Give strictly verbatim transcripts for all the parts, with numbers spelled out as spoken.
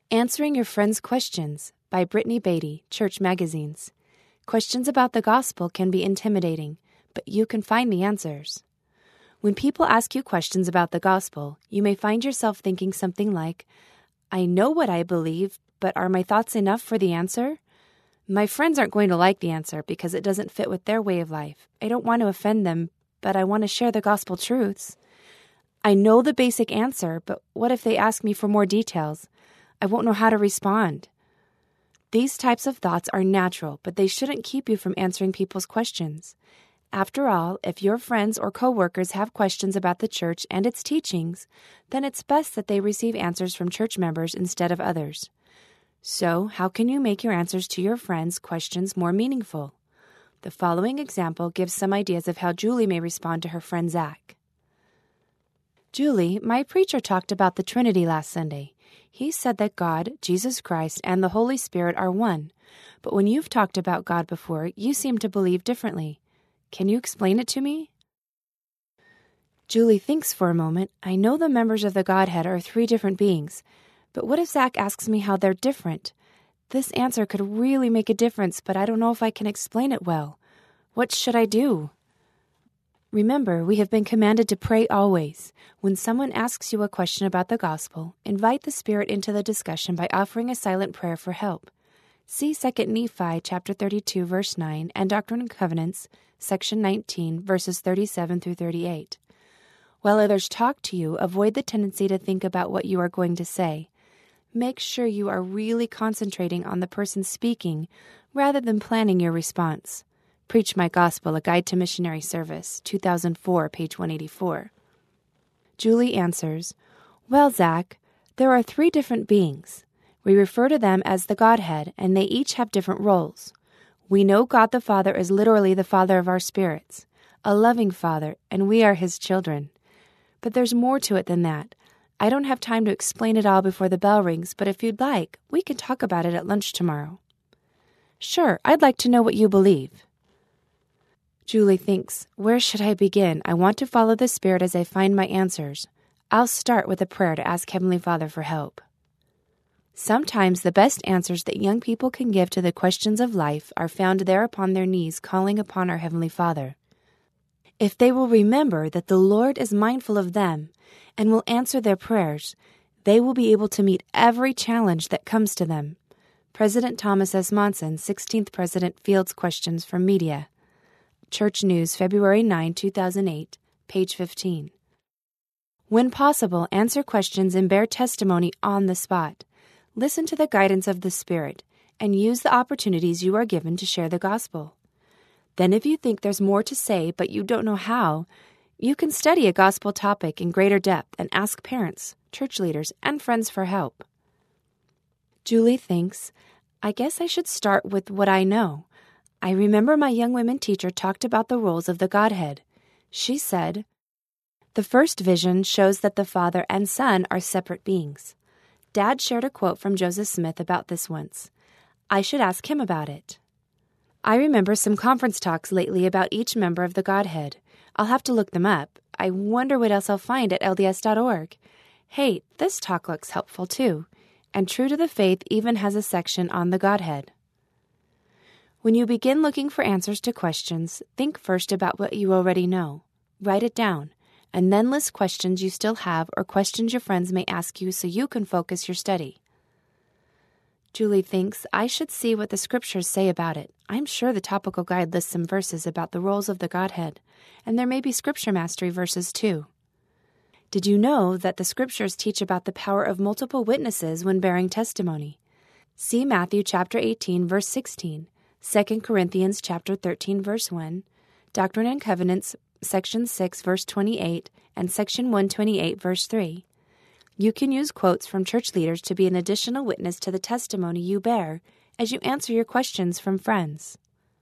Answering Your Friends' Questions by Brittany Beatty, Church Magazines. Questions about the gospel can be intimidating, but you can find the answers. When people ask you questions about the gospel, you may find yourself thinking something like, I know what I believe, but are my thoughts enough for the answer? My friends aren't going to like the answer because it doesn't fit with their way of life. I don't want to offend them, but I want to share the gospel truths. I know the basic answer, but what if they ask me for more details? I won't know how to respond. These types of thoughts are natural, but they shouldn't keep you from answering people's questions. After all, if your friends or coworkers have questions about the church and its teachings, then it's best that they receive answers from church members instead of others. So, how can you make your answers to your friends' questions more meaningful? The following example gives some ideas of how Julie may respond to her friend Zach. Julie, my preacher talked about the Trinity last Sunday. He said that God, Jesus Christ, and the Holy Spirit are one. But when you've talked about God before, you seem to believe differently. Can you explain it to me? Julie thinks for a moment. I know the members of the Godhead are three different beings, but what if Zach asks me how they're different? This answer could really make a difference, but I don't know if I can explain it well. What should I do? Remember, we have been commanded to pray always. When someone asks you a question about the gospel, invite the Spirit into the discussion by offering a silent prayer for help. See Second Nephi chapter thirty-two, verse nine, and Doctrine and Covenants, section nineteen, verses thirty-seven through thirty-eight. While others talk to you, avoid the tendency to think about what you are going to say. Make sure you are really concentrating on the person speaking rather than planning your response. Preach My Gospel, A Guide to Missionary Service, two thousand four, page one eighty-four. Julie answers, Well, Zach, there are three different beings. We refer to them as the Godhead, and they each have different roles. We know God the Father is literally the Father of our spirits, a loving Father, and we are His children. But there's more to it than that. I don't have time to explain it all before the bell rings, but if you'd like, we can talk about it at lunch tomorrow. Sure, I'd like to know what you believe. Julie thinks, where should I begin? I want to follow the Spirit as I find my answers. I'll start with a prayer to ask Heavenly Father for help. Sometimes the best answers that young people can give to the questions of life are found there upon their knees calling upon our Heavenly Father. If they will remember that the Lord is mindful of them and will answer their prayers, they will be able to meet every challenge that comes to them. President Thomas S. Monson, sixteenth President Fields Questions from Media. Church News, February ninth, two thousand eight, page fifteen. When possible, answer questions and bear testimony on the spot. Listen to the guidance of the Spirit, and use the opportunities you are given to share the gospel. Then if you think there's more to say but you don't know how, you can study a gospel topic in greater depth and ask parents, church leaders, and friends for help. Julie thinks, I guess I should start with what I know. I remember my young women teacher talked about the roles of the Godhead. She said, The first vision shows that the Father and Son are separate beings. Dad shared a quote from Joseph Smith about this once. I should ask him about it. I remember some conference talks lately about each member of the Godhead. I'll have to look them up. I wonder what else I'll find at L D S dot org. Hey, this talk looks helpful too. And True to the Faith even has a section on the Godhead. When you begin looking for answers to questions, think first about what you already know. Write it down, and then list questions you still have or questions your friends may ask you so you can focus your study. Julie thinks I should see what the scriptures say about it. I'm sure the topical guide lists some verses about the roles of the Godhead, and there may be scripture mastery verses too. Did you know that the scriptures teach about the power of multiple witnesses when bearing testimony? See Matthew chapter eighteen, verse sixteen. Second Corinthians chapter thirteen, verse one, Doctrine and Covenants, section six, verse twenty-eight, and section one twenty-eight, verse three. You can use quotes from church leaders to be an additional witness to the testimony you bear as you answer your questions from friends.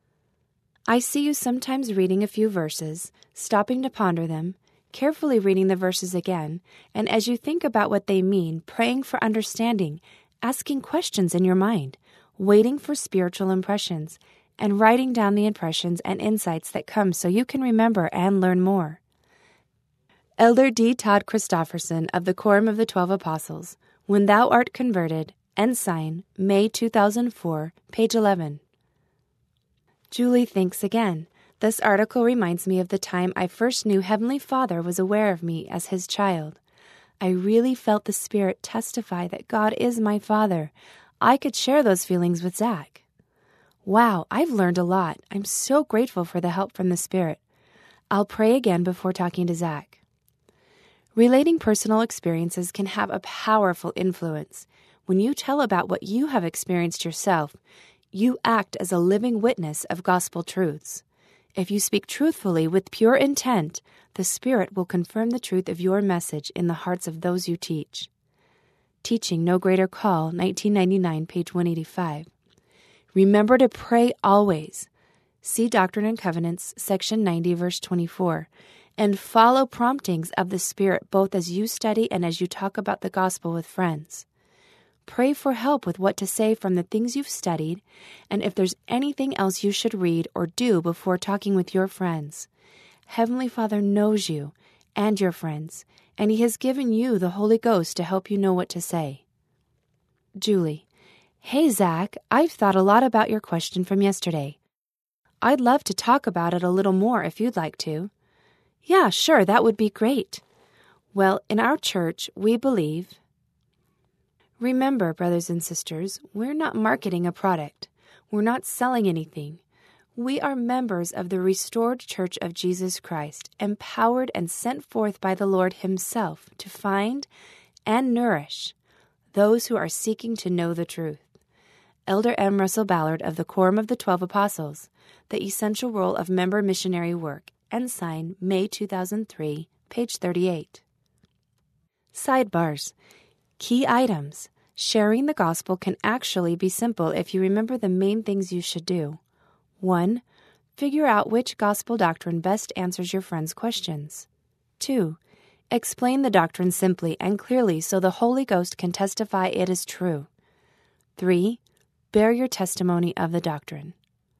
I see you sometimes reading a few verses, stopping to ponder them, carefully reading the verses again, and as you think about what they mean, praying for understanding, asking questions in your mind, waiting for spiritual impressions, and writing down the impressions and insights that come so you can remember and learn more. Elder D. Todd Christofferson of the Quorum of the Twelve Apostles, When Thou Art Converted, Ensign, May two thousand four, page eleven. Julie thinks again. This article reminds me of the time I first knew Heavenly Father was aware of me as His child. I really felt the Spirit testify that God is my Father. I could share those feelings with Zach. Wow, I've learned a lot. I'm so grateful for the help from the Spirit. I'll pray again before talking to Zach. Relating personal experiences can have a powerful influence. When you tell about what you have experienced yourself, you act as a living witness of gospel truths. If you speak truthfully with pure intent, the Spirit will confirm the truth of your message in the hearts of those you teach. Teaching No Greater Call, nineteen ninety-nine, page one eighty-five. Remember to pray always. See Doctrine and Covenants, section ninety, verse twenty-four, and follow promptings of the Spirit both as you study and as you talk about the gospel with friends. Pray for help with what to say from the things you've studied, and if there's anything else you should read or do before talking with your friends. Heavenly Father knows you and your friends, and He has given you the Holy Ghost to help you know what to say. Julie, hey Zach, I've thought a lot about your question from yesterday. I'd love to talk about it a little more if you'd like to. Yeah, sure, that would be great. Well, in our church, we believe... Remember, brothers and sisters, we're not marketing a product. We're not selling anything. We are members of the restored Church of Jesus Christ, empowered and sent forth by the Lord Himself to find and nourish those who are seeking to know the truth. Elder M. Russell Ballard of the Quorum of the Twelve Apostles, The Essential Role of Member Missionary Work, Ensign, May two thousand three, page thirty-eight. Sidebars. Key items. Sharing the gospel can actually be simple if you remember the main things you should do. one. Figure out which gospel doctrine best answers your friend's questions. two. Explain the doctrine simply and clearly so the Holy Ghost can testify it is true. three. Bear your testimony of the doctrine.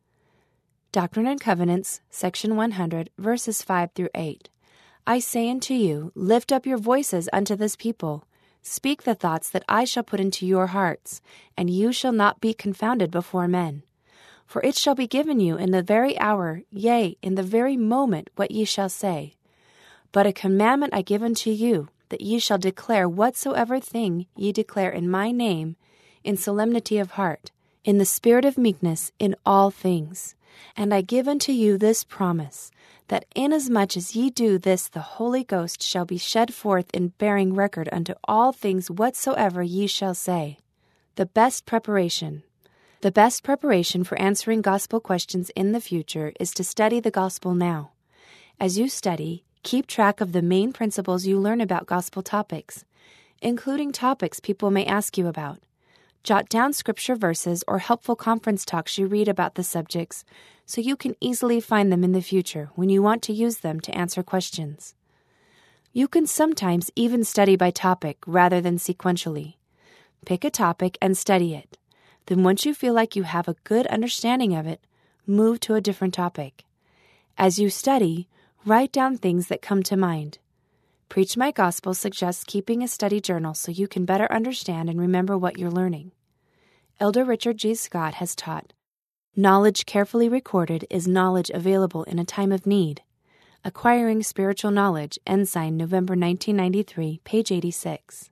Doctrine and Covenants, section one hundred, verses five through eight. I say unto you, lift up your voices unto this people. Speak the thoughts that I shall put into your hearts, and you shall not be confounded before men. For it shall be given you in the very hour, yea, in the very moment, what ye shall say. But a commandment I give unto you, that ye shall declare whatsoever thing ye declare in my name, in solemnity of heart, in the spirit of meekness, in all things. And I give unto you this promise, that inasmuch as ye do this, the Holy Ghost shall be shed forth in bearing record unto all things whatsoever ye shall say. The best preparation. The best preparation for answering gospel questions in the future is to study the gospel now. As you study, keep track of the main principles you learn about gospel topics, including topics people may ask you about. Jot down scripture verses or helpful conference talks you read about the subjects so you can easily find them in the future when you want to use them to answer questions. You can sometimes even study by topic rather than sequentially. Pick a topic and study it. Then once you feel like you have a good understanding of it, move to a different topic. As you study, write down things that come to mind. Preach My Gospel suggests keeping a study journal so you can better understand and remember what you're learning. Elder Richard G. Scott has taught, knowledge carefully recorded is knowledge available in a time of need. Acquiring Spiritual Knowledge, Ensign, November nineteen ninety-three, page eighty-six.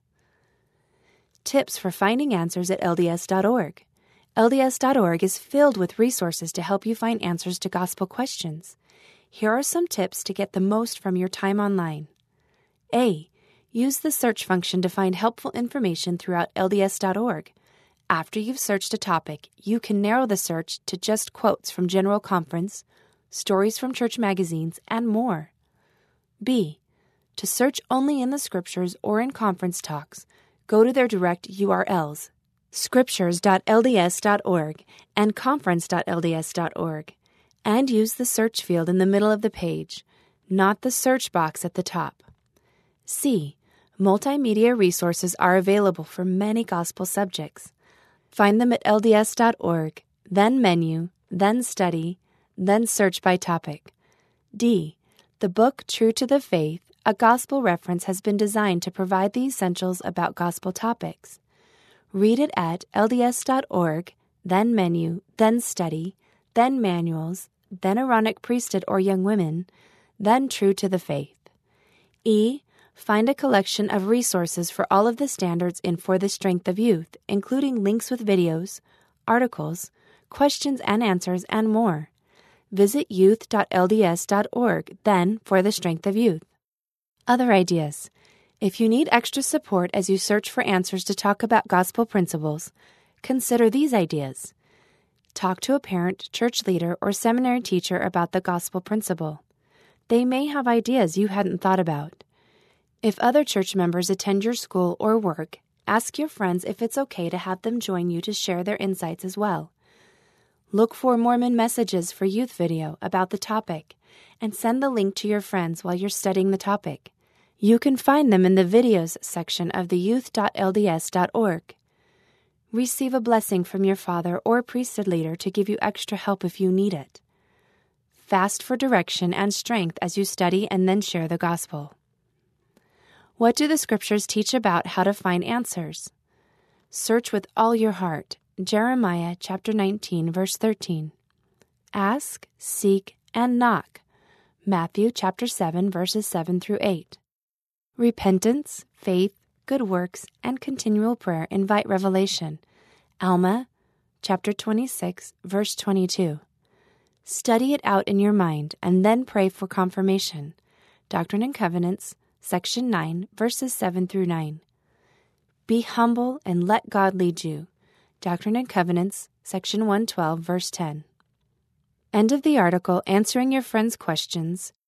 Tips for finding answers at L D S dot org. L D S dot org is filled with resources to help you find answers to gospel questions. Here are some tips to get the most from your time online. A. Use the search function to find helpful information throughout L D S dot org. After you've searched a topic, you can narrow the search to just quotes from General Conference, stories from church magazines, and more. B. To search only in the scriptures or in conference talks, go to their direct U R Ls, scriptures dot L D S dot org and conference dot L D S dot org, and use the search field in the middle of the page, not the search box at the top. C. Multimedia resources are available for many gospel subjects. Find them at L D S dot org, then Menu, then Study, then Search by Topic. D. The book True to the Faith, a gospel reference, has been designed to provide the essentials about gospel topics. Read it at L D S dot org, then Menu, then Study, then Manuals, then Aaronic Priesthood or Young Women, then True to the Faith. E. Find a collection of resources for all of the standards in For the Strength of Youth, including links with videos, articles, questions and answers, and more. Visit youth dot L D S dot org, then For the Strength of Youth. Other ideas. If you need extra support as you search for answers to talk about gospel principles, consider these ideas. Talk to a parent, church leader, or seminary teacher about the gospel principle. They may have ideas you hadn't thought about. If other church members attend your school or work, ask your friends if it's okay to have them join you to share their insights as well. Look for Mormon Messages for Youth video about the topic and send the link to your friends while you're studying the topic. You can find them in the videos section of the youth dot L D S dot org. Receive a blessing from your father or priesthood leader to give you extra help if you need it. Fast for direction and strength as you study and then share the gospel. What do the scriptures teach about how to find answers? Search with all your heart. Jeremiah chapter nineteen, verse thirteen. Ask, seek, and knock. Matthew chapter seven, verses seven through eight. Repentance, faith, good works, and continual prayer invite revelation. Alma chapter twenty-six, verse twenty-two. Study it out in your mind and then pray for confirmation. Doctrine and Covenants, section nine, verses seven through nine. Be humble and let God lead you. Doctrine and Covenants, section one twelve, verse ten. End of the article Answering Your Friends' Questions,